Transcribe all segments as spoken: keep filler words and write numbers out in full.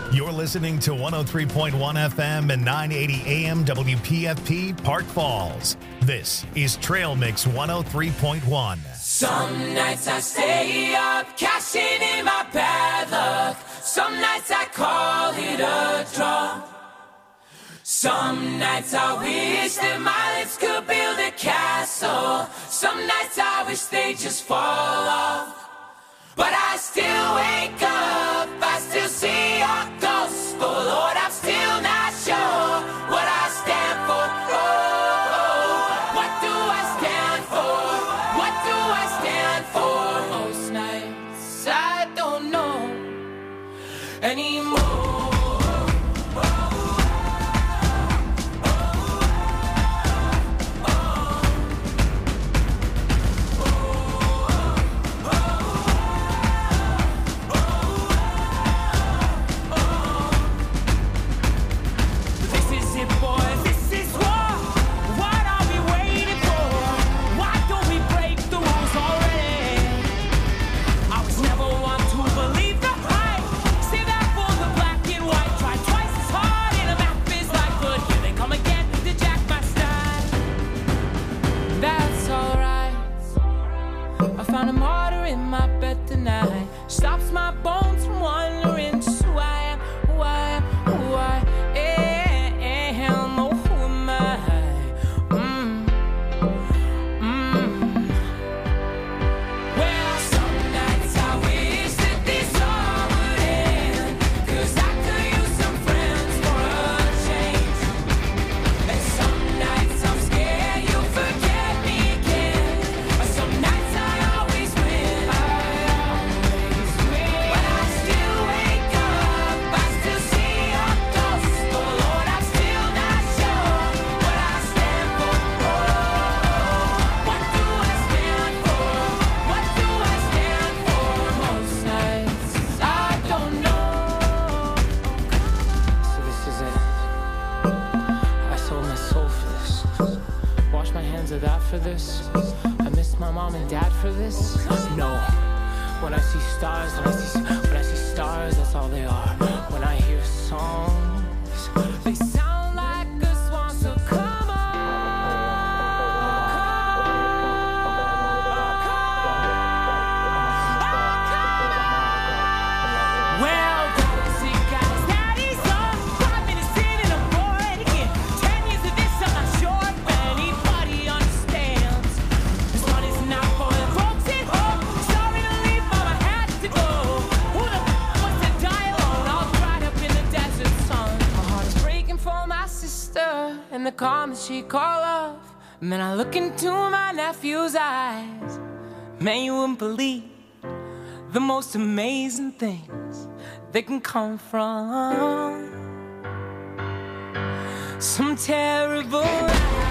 You're listening to one oh three point one F M and nine eighty A M W P F P Park Falls. This is Trail Mix one oh three point one. Some nights I stay up, cashing in my bad luck. Some nights I call it a draw. Some nights I wish that my lips could build a castle. Some nights I wish they just fall off. But I still wake up, I still see your ghost. Oh Lord, I'm still not sure what I stand for. Oh, oh, what do I stand for? What do I stand for? Most nights I don't know anymore. Stops my bones from wandering to who I am, who I am, who I am. Oh, who am I? Mm. Mm. Well, some nights I wish that this all would end, 'cause I could use some friends for a change. And some nights I'm scared you'll forget me again. Some nights I always win. I of that for this. I miss my mom and dad for this. No. When I see stars, when I see when I see stars, that's all they are. When I hear songs, they sound like a swan. So come on, well, those he got daddy's on. Five minutes in and I'm bored again. Ten years of this, I'm not sure. And the calm that she call off. Man, I look into my nephew's eyes. Man, you wouldn't believe the most amazing things that can come from some terrible life.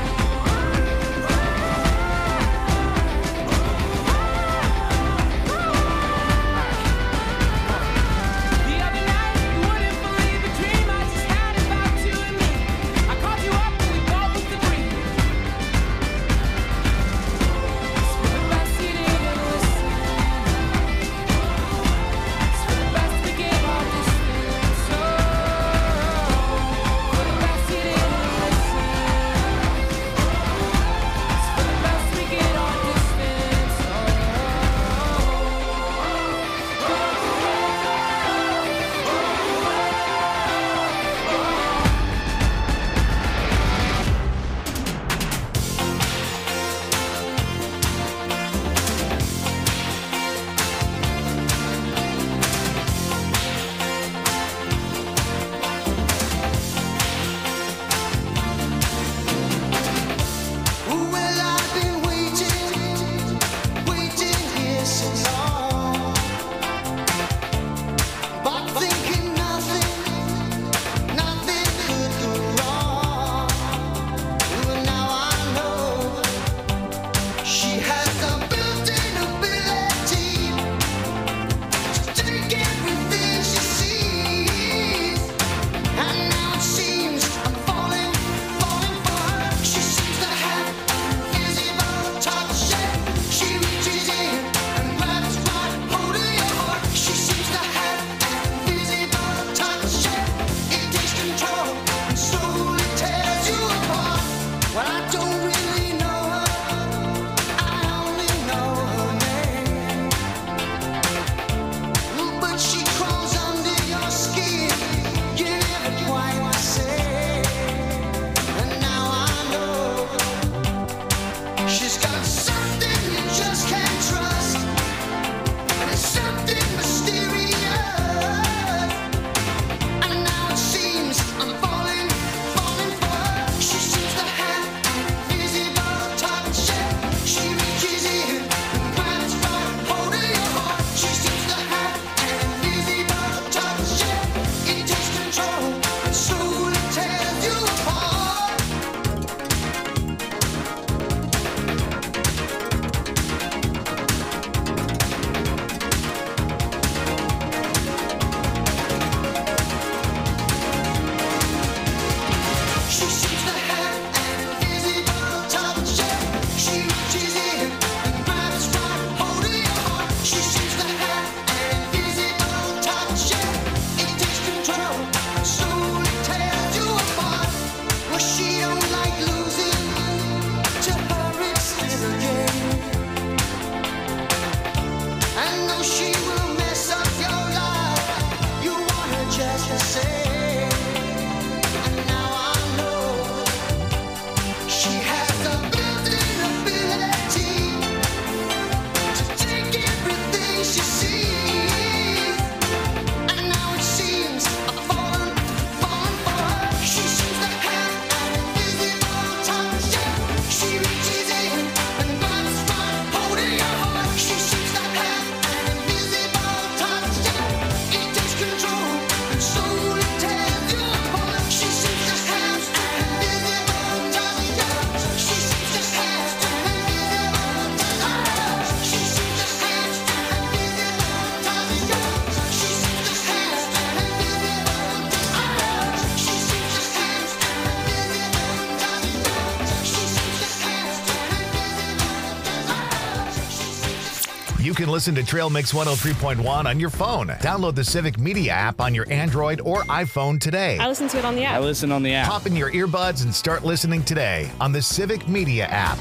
can listen to Trail Mix one oh three point one on your phone. Download the Civic Media app on your Android or iPhone today. I listen to it on the app. I listen on the app. Pop in your earbuds and start listening today on the Civic Media app.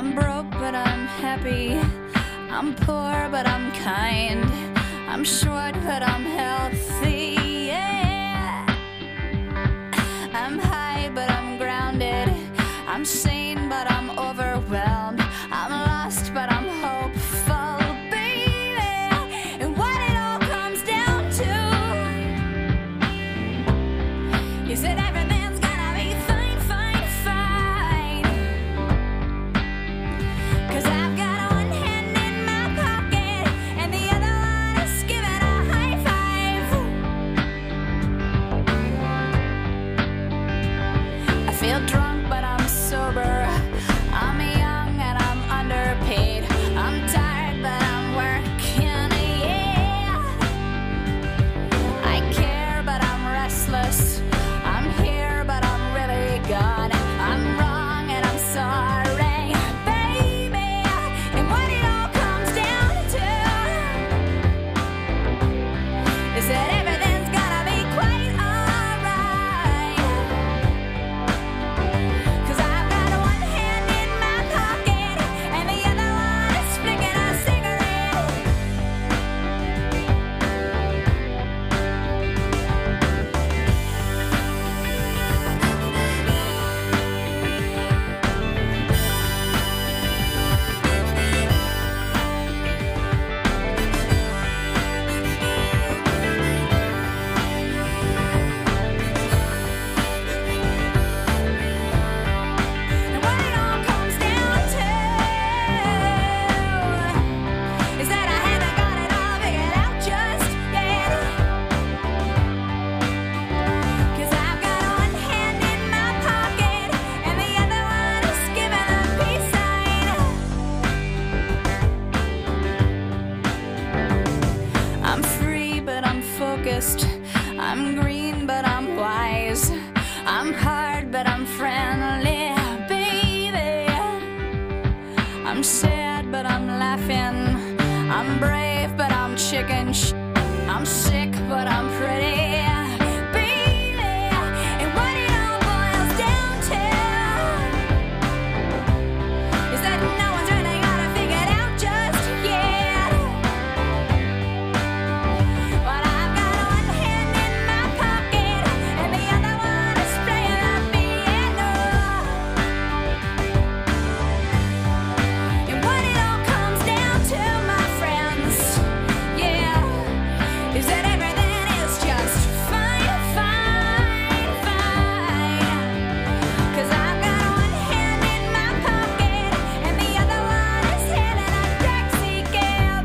I'm broke, but I'm happy. I'm poor, but I'm kind. I'm short, but I'm healthy. Yeah. I'm high, but I'm grounded. I'm sane, but I'm overwhelmed. I'm lost, but I'm hopeful, baby. And what it all comes down to is that everything's gonna be fine, fine, fine. 'Cause I've got one hand in my pocket and the other one is giving a high five. I feel drunk, but I'm sober. I'm young and I'm underpaid. I'm tired, but I'm working, yeah. I care, but I'm restless. I'm here, but I'm really gone. I'm wrong and I'm sorry, baby. And what it all comes down to is that everything's gonna be quite alright. 'Cause I've got one hand in my pocket and the other one is flicking a cigarette. And what it all comes down to is that I haven't got it all figured out just yet. 'Cause I've got one hand in my pocket and the other one is giving a peace sign. I'm free, but I'm focused. I'm green, but I'm wise. I'm hard, but I'm friendly, baby. I'm sad, but I'm laughing. I'm brave, but I'm chicken sh- I'm sick, but I'm pretty, baby. And what it all boils down to is that no one's really got it figured out just yet. But I've got one hand in my pocket and the other one is playing the piano. And what it all comes down to, my friends, yeah, is that everything is just fine, fine, fine. 'Cause I've got one hand in my pocket and the other one is hailing a taxi cab.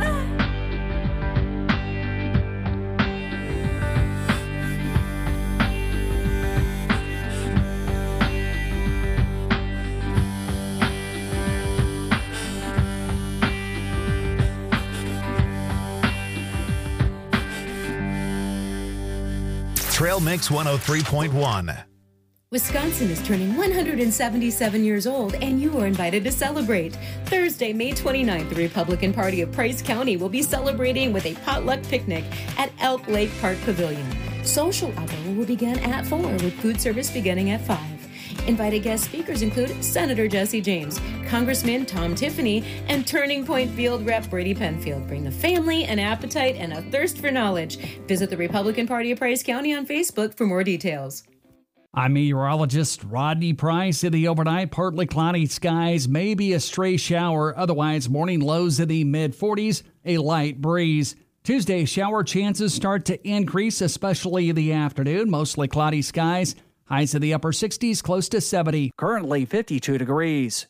Trail Mix one oh three point one. Wisconsin is turning one hundred seventy-seven years old, and you are invited to celebrate. Thursday, May twenty-ninth, the Republican Party of Price County will be celebrating with a potluck picnic at Elk Lake Park Pavilion. Social hour will begin at four, with food service beginning at five. Invited guest speakers include Senator Jesse James, Congressman Tom Tiffany, and Turning Point Field Rep Brady Penfield. Bring the family, an appetite, and a thirst for knowledge. Visit the Republican Party of Price County on Facebook for more details. I'm meteorologist Rodney Price. In the overnight, partly cloudy skies, maybe a stray shower. Otherwise, morning lows in the mid forties, a light breeze. Tuesday, shower chances start to increase, especially in the afternoon. Mostly cloudy skies. Highs in the upper sixties, close to seventy. Currently fifty-two degrees.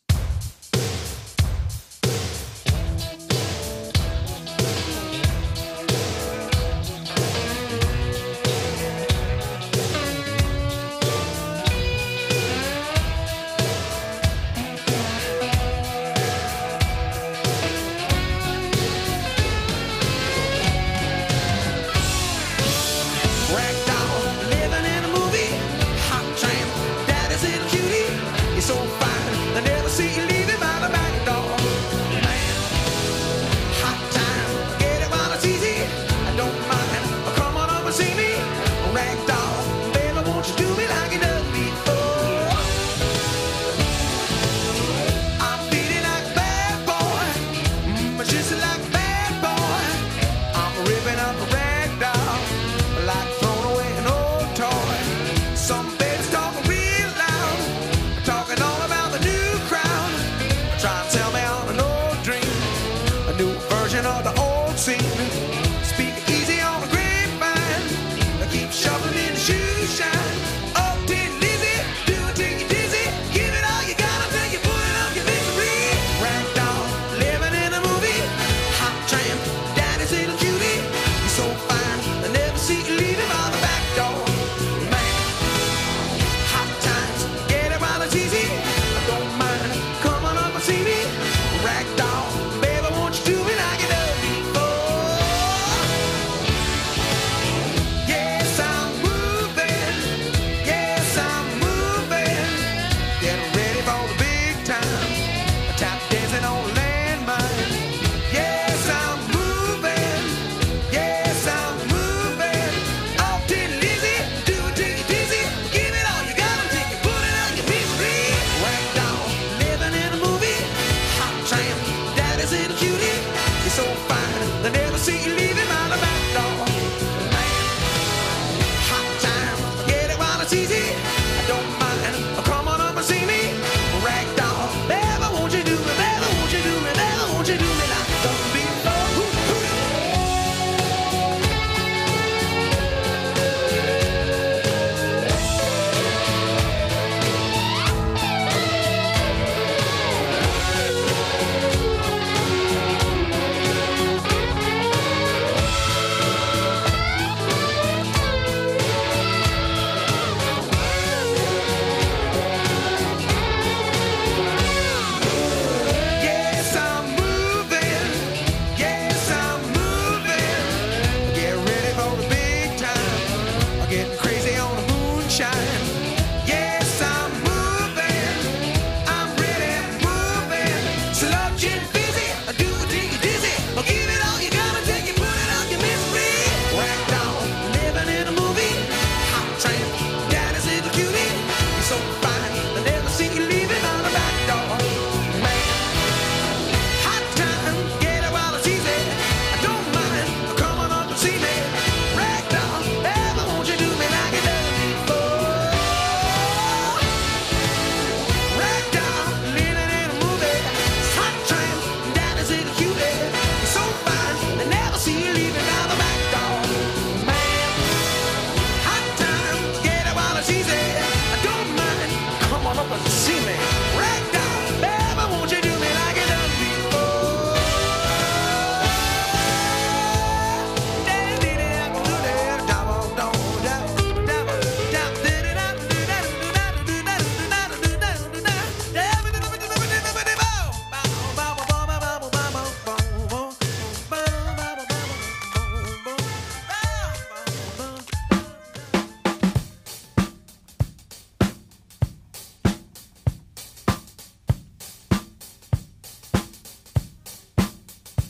Ragdoll, living in a movie, hot tramp, daddy's a cutie. You're so fine, they never see you leaving by the back door. Man, hot time, get it while it's easy. I don't mind, come on up and see me. Ragdoll, baby, won't you do me like you done before? I'm feeling like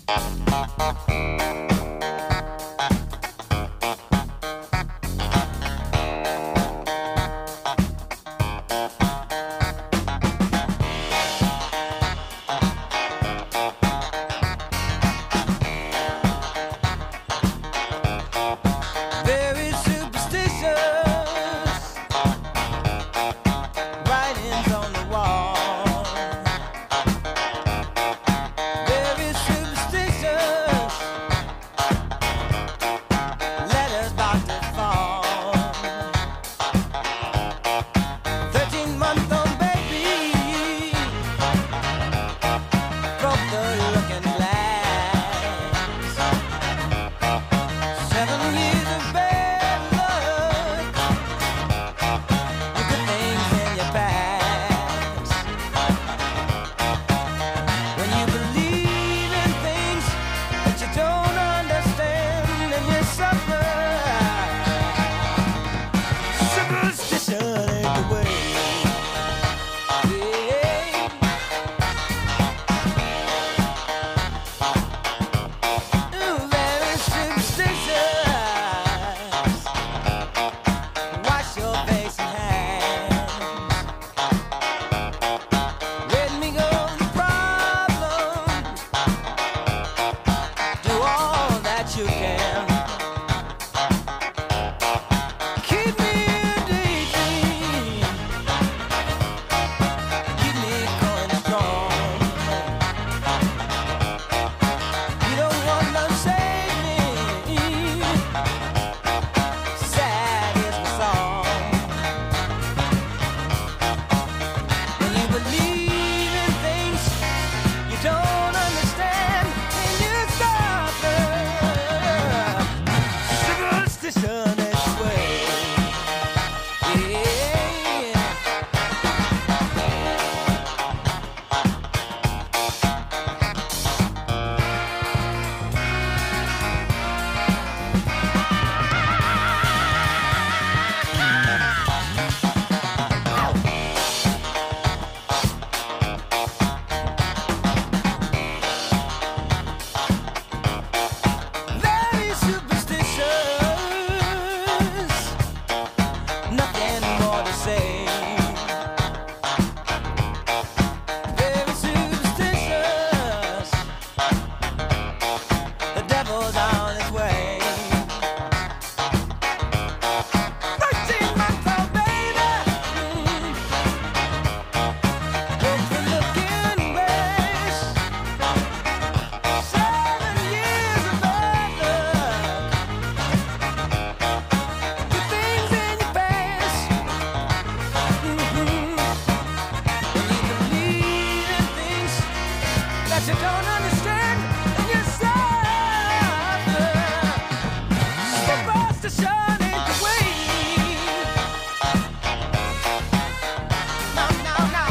Very superstitious writings on the wall. Very superstitious letters about to fall. Thirteen month old baby broke the looking glass. Seven years of bad luck, you good things in your past. When you believe in things that you don't understand, and you suffer. Superstition ain't the way. Yeah. Ooh, very superstitious. Wash your face and hands. Let me go the problems. Do all that you can. Keep me in daydream. Keep me going strong. You don't want to save me. Sad is the song. When you believe in things you don't understand, and you suffer. Superstition is the way. Yeah. Very superstitious. Nothing more to say. Very superstitious. The devil's on his way. Thirteen month old baby. Broke the looking glass. Seven years of bad luck. Good things in your past. Mhm. When you believe in things that you don't understand, and you suffer. Superstition ain't the way. No, no, no.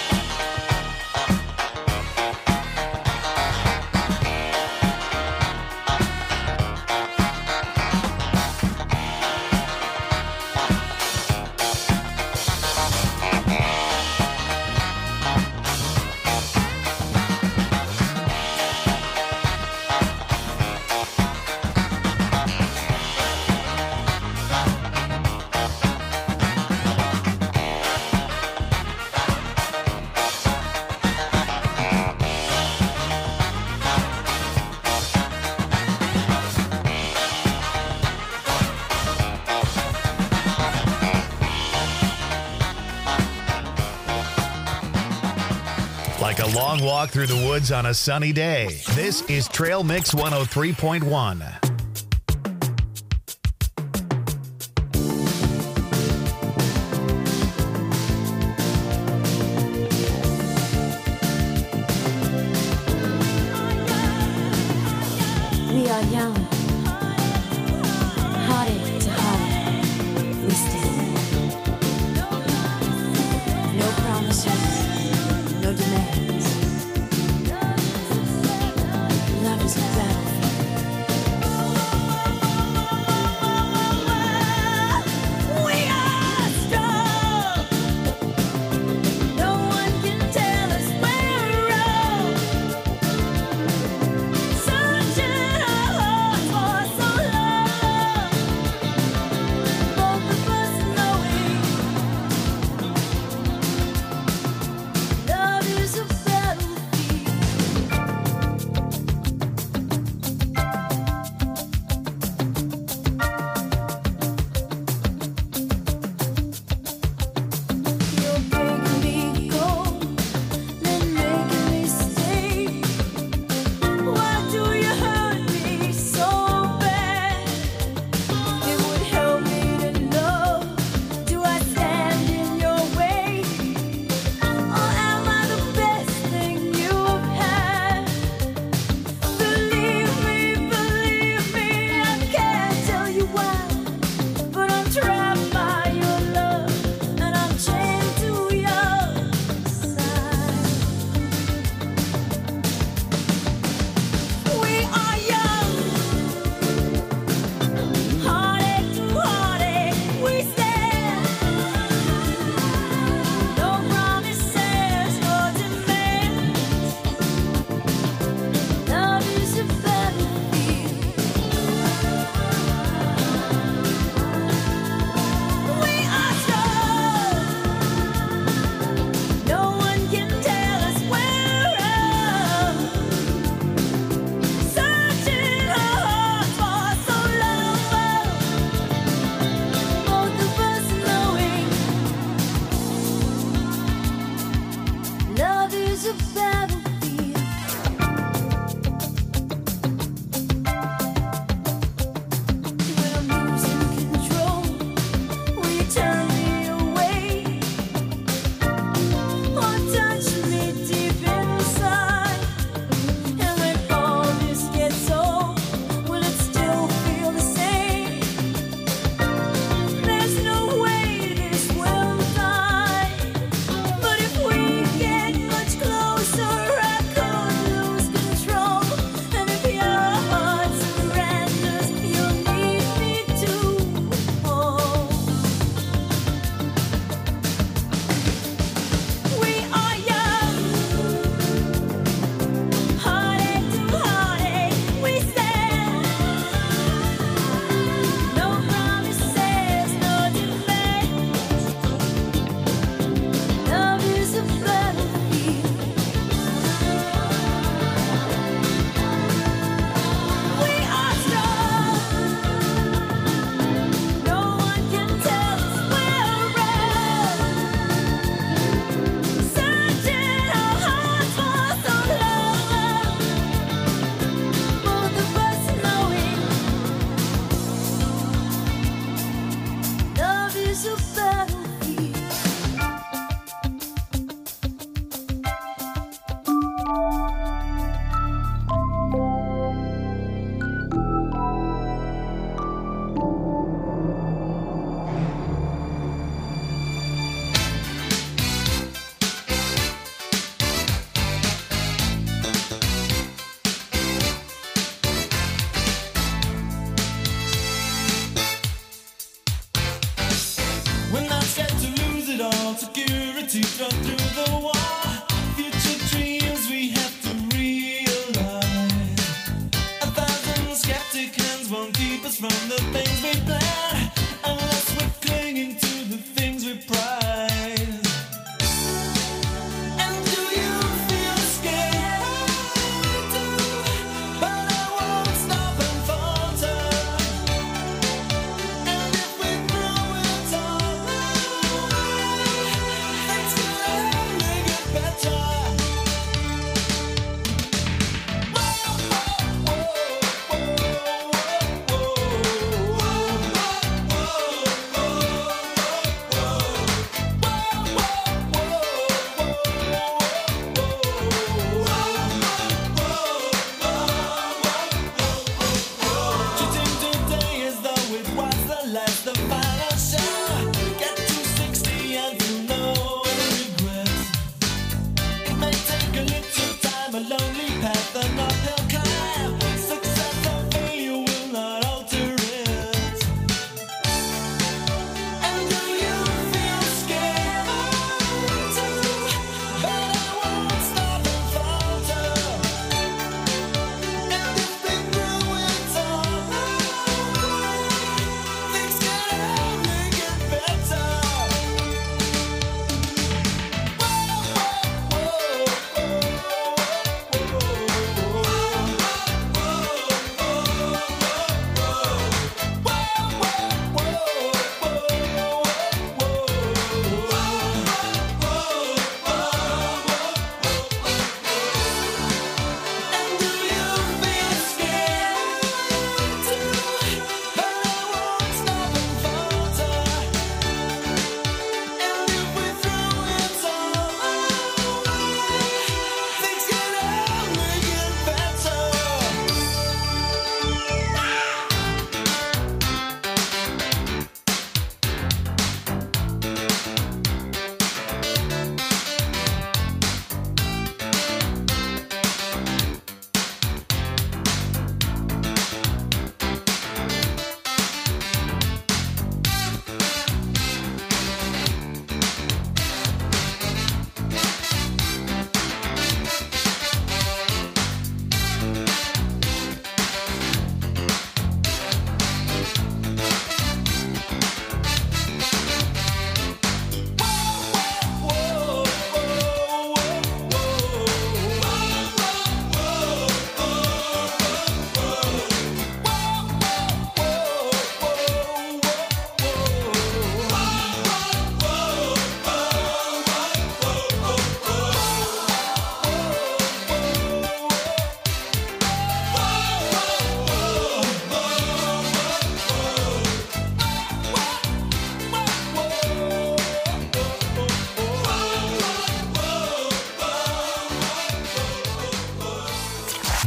Like a long walk through the woods on a sunny day. This is Trail Mix one oh three point one. We are young, hearted to heart. We stand. No promises, no demands. Love is a battlefield. We are strong. No one can tell us we're wrong. a battlefield. When I'm losing control, will you turn me away or touch me deep inside? And when all this gets old, will it still feel the same? There's no way this will die. But if we get much closer,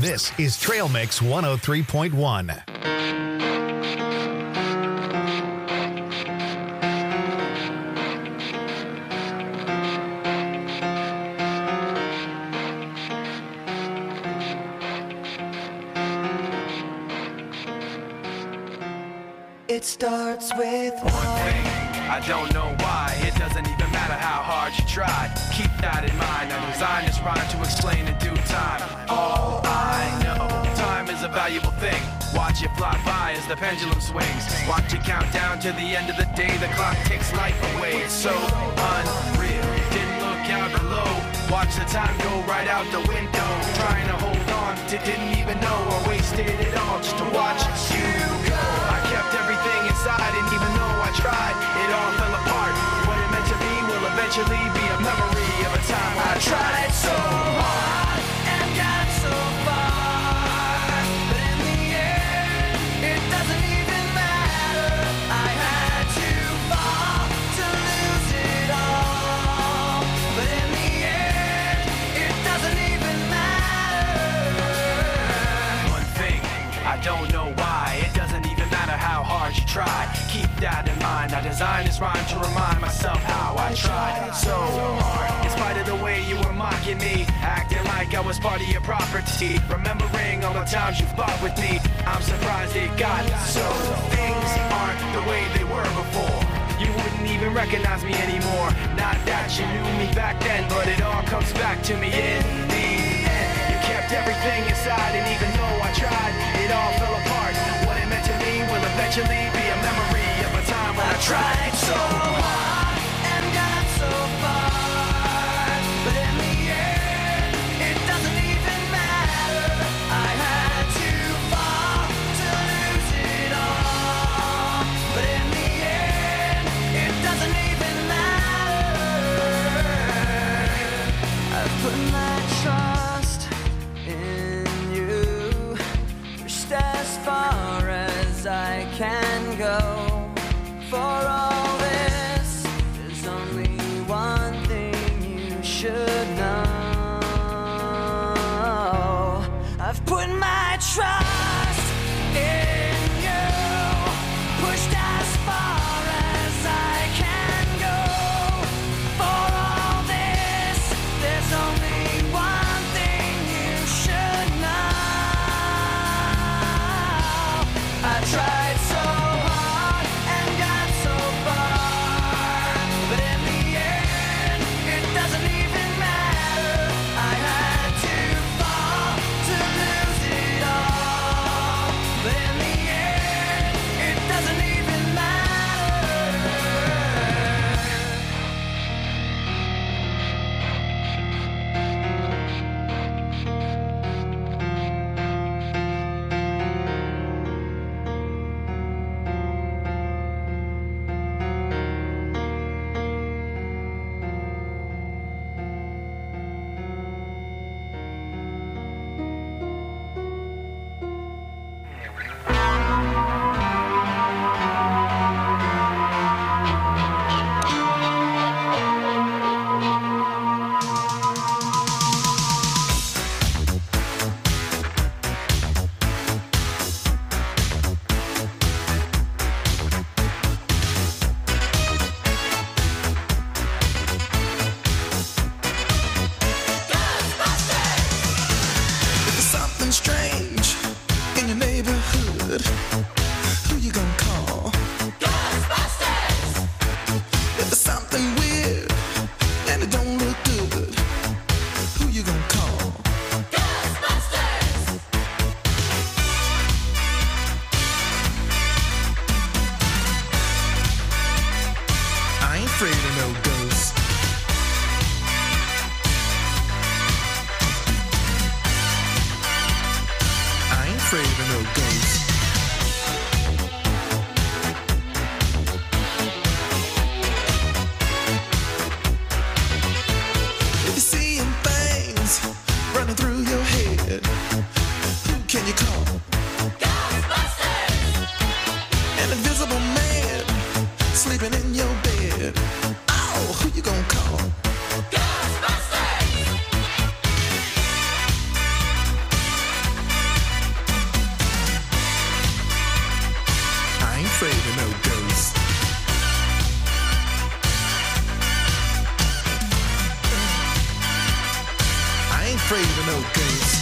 This is Trail Mix one oh three point one. It starts with One thing, I don't know why. It doesn't even matter how hard you try. Keep that in mind. I designed this rhyme to explain in due time. All I know, time is a valuable thing. Watch it fly by as the pendulum swings. Watch it count down to the end of the day. The clock takes life away. It's so unreal. Didn't look out below. Watch the time go right out the window. Trying to hold on to didn't even know I wasted it all just to watch you go. I kept everything inside, and even though I tried, it all fell apart. What it meant to be will eventually be a memory of a time when I tried so hard and got so far. But in the end, it doesn't even matter. I had to fall to lose it all. But in the end, it doesn't even matter. One thing, I don't know why. It doesn't even matter how hard you try. Keep that in mind. I designed this rhyme to remind myself how I tried so hard. In spite of the way you were mocking me, acting like I was part of your property, remembering all the times you fought with me, I'm surprised it got so. Things aren't the way they were before. You wouldn't even recognize me anymore. Not that you knew me back then, but it all comes back to me in the end. You kept everything inside, and even though I tried, it all fell apart. What it meant to me will eventually be a memory of a time when I tried so hard and got so far. But in the end, it doesn't even matter. I had to fall to lose it all. But in the end, it doesn't even matter. I've put my trust in you, pushed as far as I can go. For all this, there's only one thing you should know. I've put my trust in you, pushed as far as I can go. For all this, there's only one thing you should know. I tried so hard and got so far, but in the end, it doesn't even matter. I had to fall to lose it all, but in the end, it doesn't even matter. If there's something strange in your neighborhood, who you gonna call? Ghostbusters! If there's something weird and it don't look good, who you gonna call? Ghostbusters! I ain't afraid of no ghosts. I ain't afraid of no ghosts. If you're seeing things running through your head, who can you call? Ghostbusters! An invisible man sleeping in your bed. Oh, who you gonna call? Ghostbusters! afraid of no ghosts.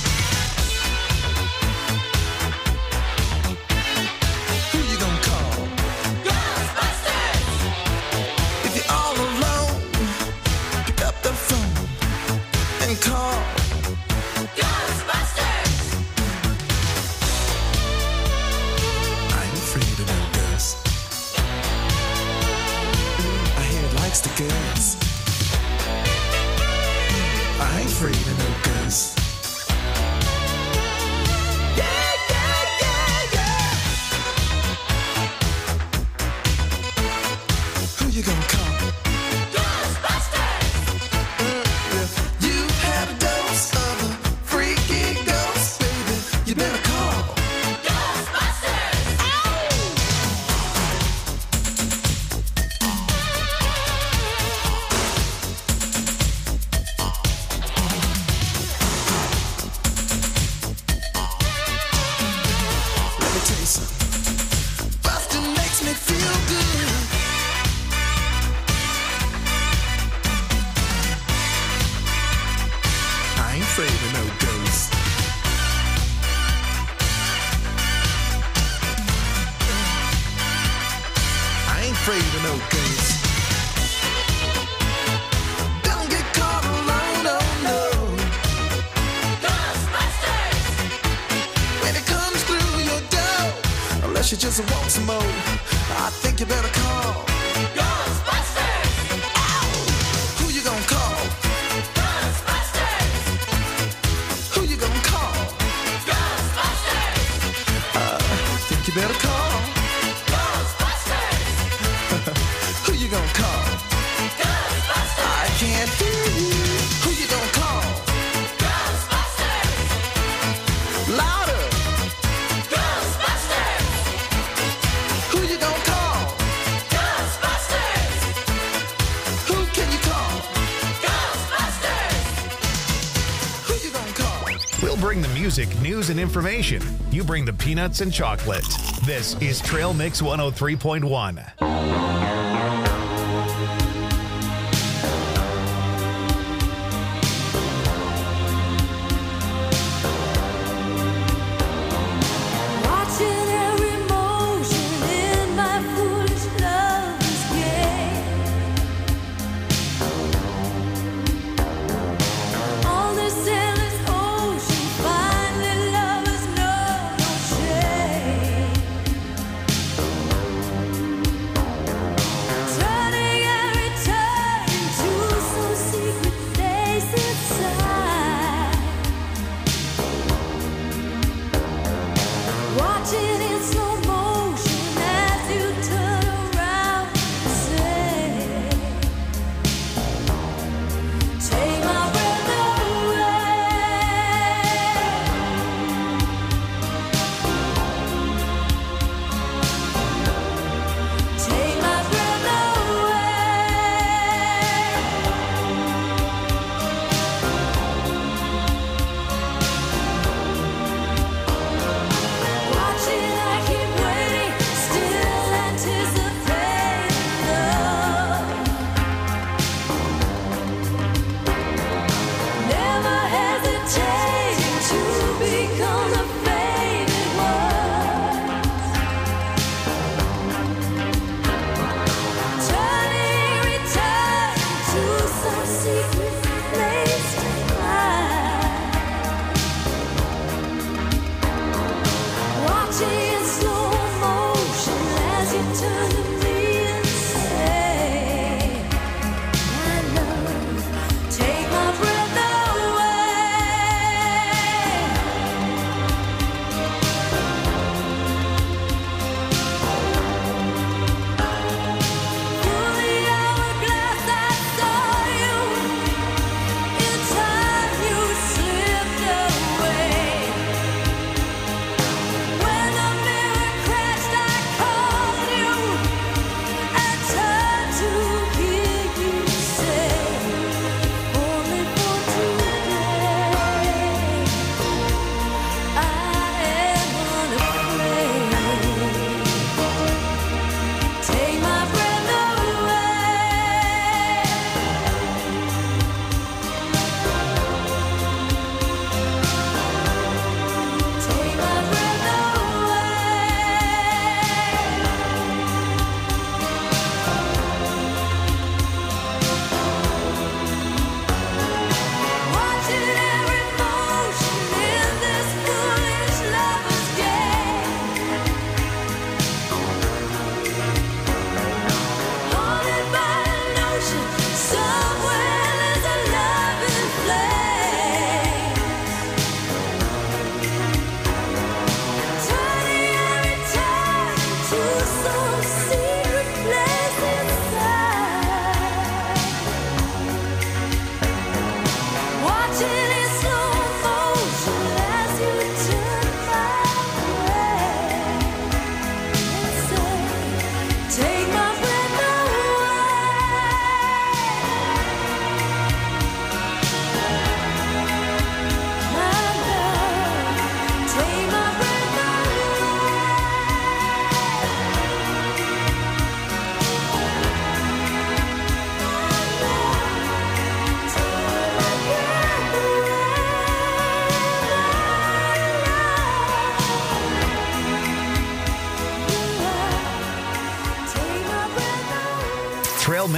Who you gonna call? Ghostbusters! If you're all alone, pick up the phone and call. Ghostbusters! I ain't afraid of no ghosts. I hear it likes the girls. I ain't afraid of no ghosts. Yeah, yeah, yeah, yeah. Who you gonna call? Ghostbusters! If you've had a dose of a freaky ghost, baby, you better call. Ghostbusters! Let me tell you something. Bustin' makes me feel good. I ain't afraid of no ghosts. I ain't afraid of no ghosts. Don't get caught alone, oh no. Ghostbusters! When it comes through your door, unless you just want some more, I think you better call. Ghostbusters! Who you gonna call? Ghostbusters! Who you gonna call? Ghostbusters! Think you better call. Ghostbusters! Who you gonna call? Ghostbusters! I can't hear you. Who you gonna call? Ghostbusters! Louder. Ghostbusters! Who you gonna call? Ghostbusters! Who can you call? Ghostbusters! Who you gonna call? We'll bring the music, news, and information. You bring the peanuts and chocolate. This is Trail Mix one oh three point one. Watching every motion in my foolish lover's game. On this endless ocean, finally lovers know no shame.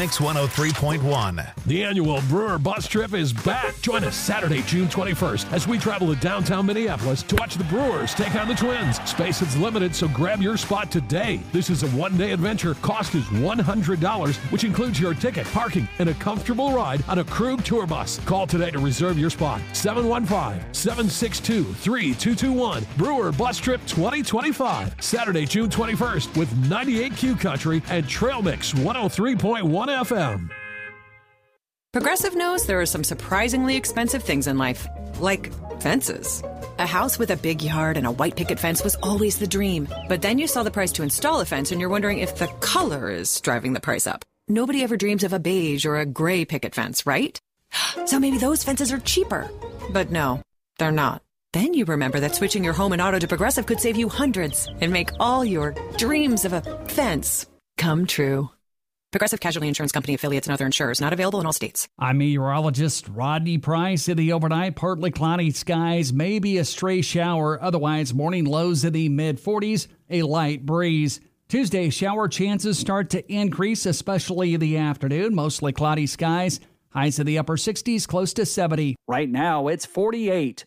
Mix one oh three point one. The annual Brewer Bus Trip is back. Join us Saturday, June twenty-first, as we travel to downtown Minneapolis to watch the Brewers take on the Twins. Space is limited, so grab your spot today. This is a one-day adventure. Cost is one hundred dollars, which includes your ticket, parking, and a comfortable ride on a Krug tour bus. Call today to reserve your spot. seven one five, seven six two, three two two one. Brewer Bus Trip twenty twenty-five. Saturday, June twenty-first, with ninety-eight Q Country and Trail Mix one oh three point one F M. Progressive knows there are some surprisingly expensive things in life, like fences. A house with a big yard and a white picket fence was always the dream. But then you saw the price to install a fence and you're wondering if the color is driving the price up. Nobody ever dreams of a beige or a gray picket fence, right? So maybe those fences are cheaper. But no, they're not. Then you remember that switching your home and auto to Progressive could save you hundreds and make all your dreams of a fence come true. Progressive Casualty Insurance Company affiliates and other insurers not available in all states. I'm meteorologist Rodney Price. In the overnight, partly cloudy skies, maybe a stray shower. Otherwise, morning lows in the mid forties, a light breeze. Tuesday, shower chances start to increase, especially in the afternoon. Mostly cloudy skies. Highs in the upper sixties, close to seventy. Right now, it's forty-eight.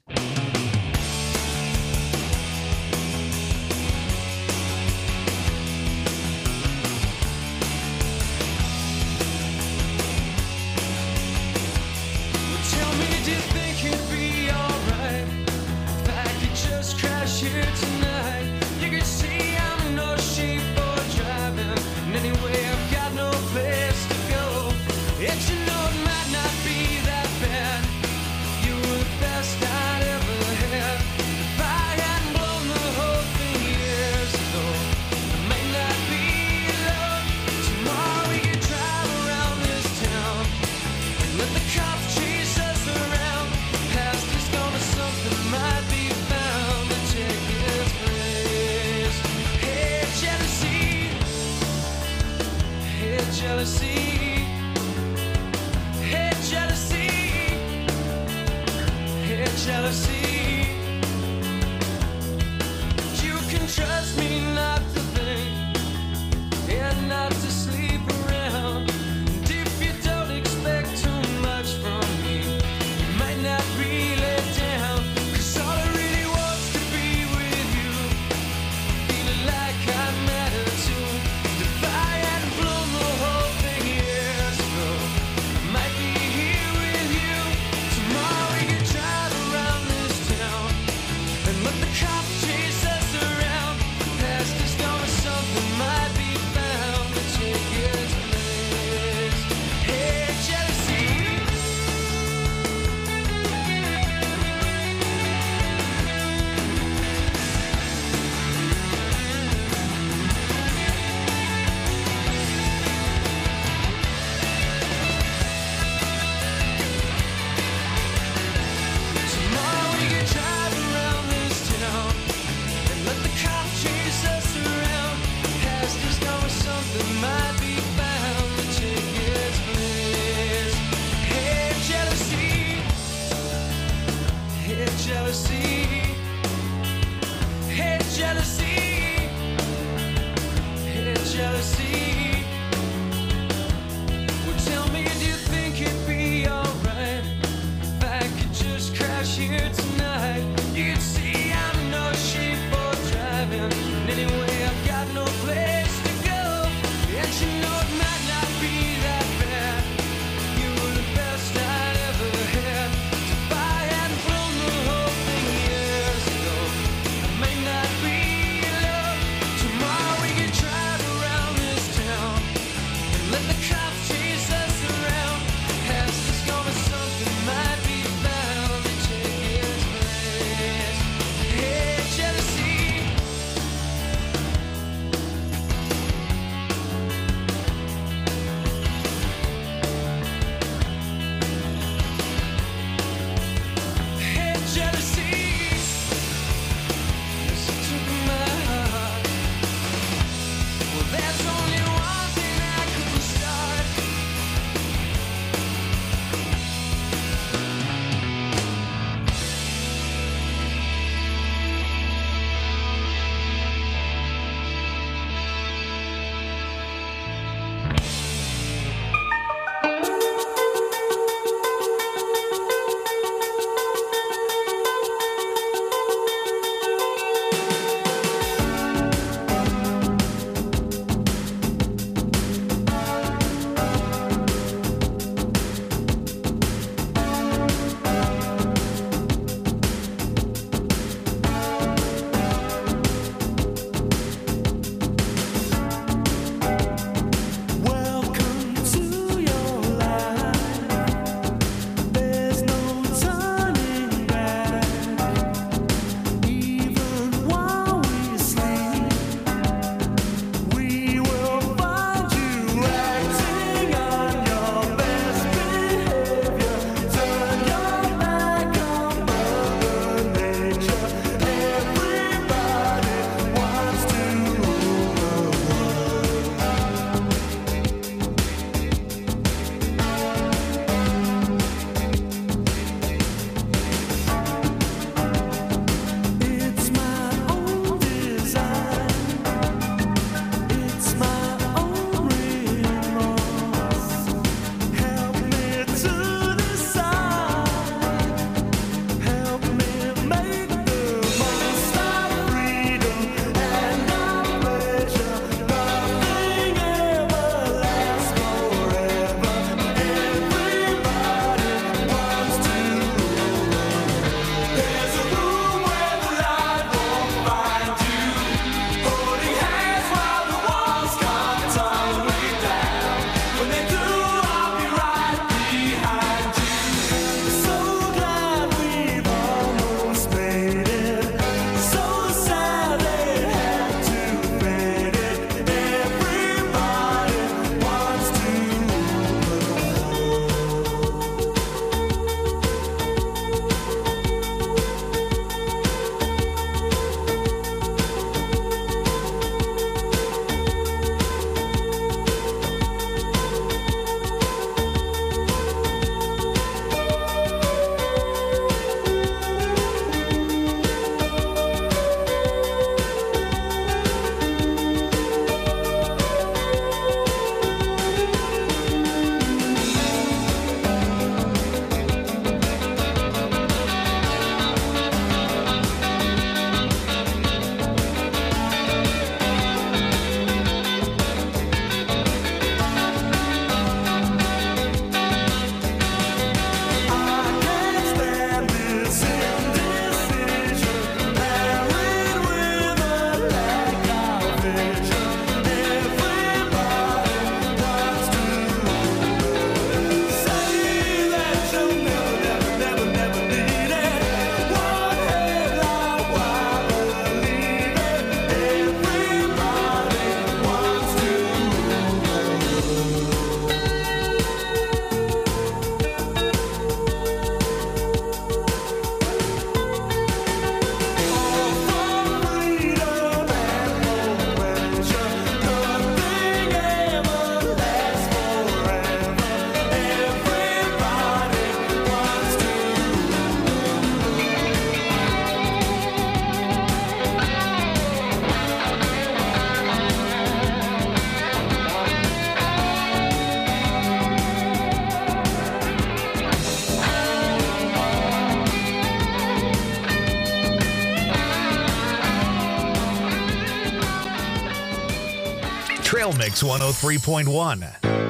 Trail Mix one oh three point one.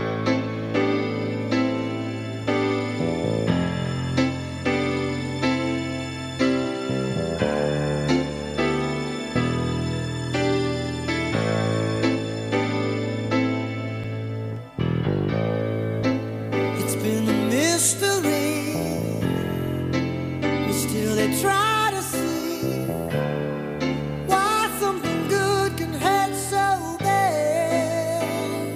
It's been a mystery, but still they try to see why something good can hurt so bad.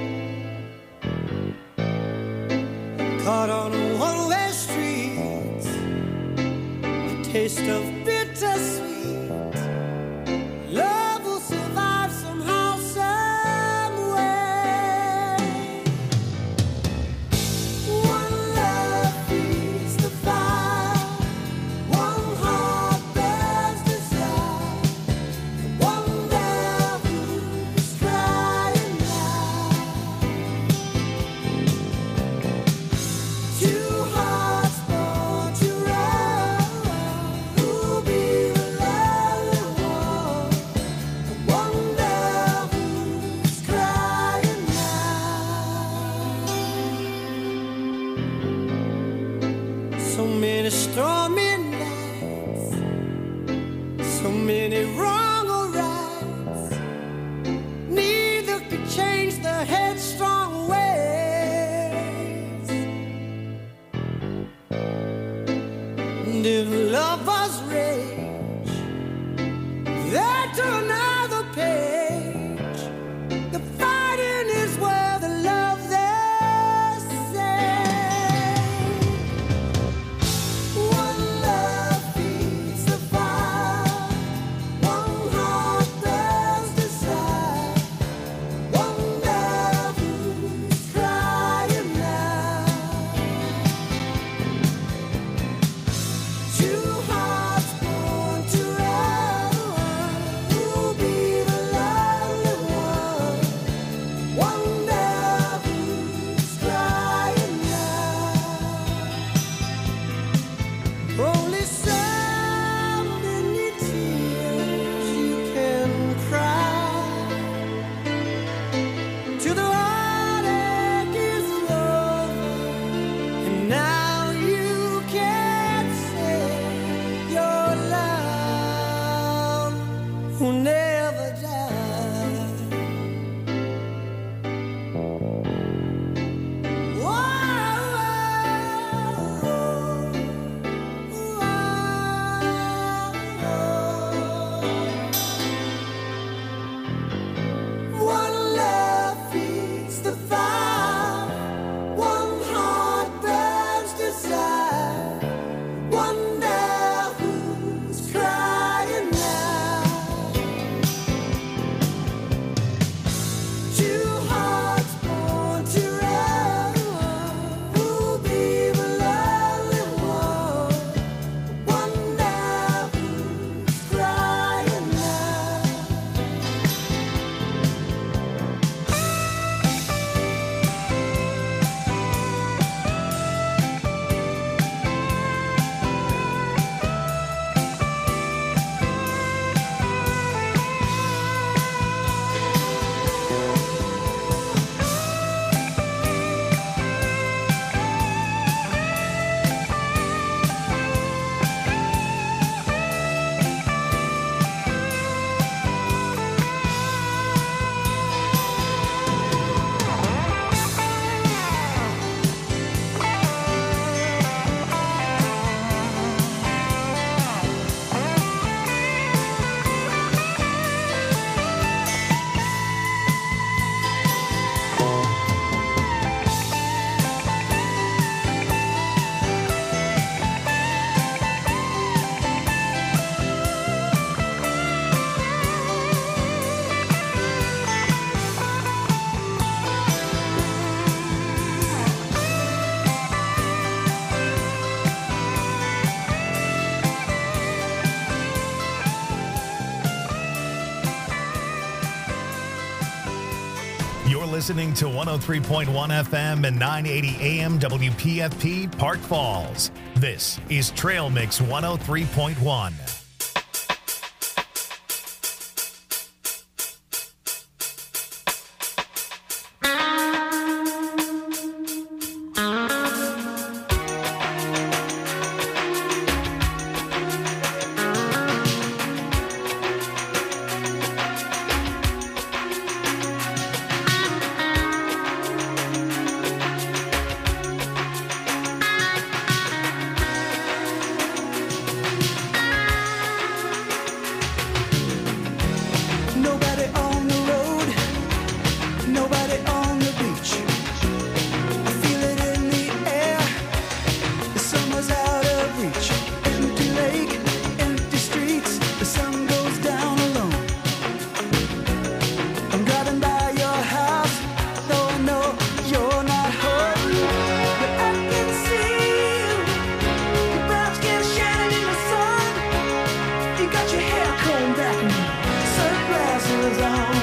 Caught on a one-way street, the taste of bittersweet. Love will survive somehow, some way. One love feeds the fire, one heart burns desire, one love who's crying now. Two hearts born to run, who'll be the lonely one, one love who's crying now. So many stormy nights, so many wrong or rights. Neither could change the headstrong ways. And if lovers rage, they turn another page. The fighting is where the love they say. One love feeds the fire, one heart burns desire, one love who's crying now. Two hearts born to run, who'll be the lonely one, one love who's crying now. Only so many tears you can cry till the heartache is over, and now you can't say your love will never die. One love feeds the fire, one heart burns desire, one love who's crying now. Two hearts born to run, who'll be the lonely one, one love who's crying now. You're listening to one oh three point one F M and nine eighty A M W P F P Park Falls. This is Trail Mix one oh three point one. 'cause I'm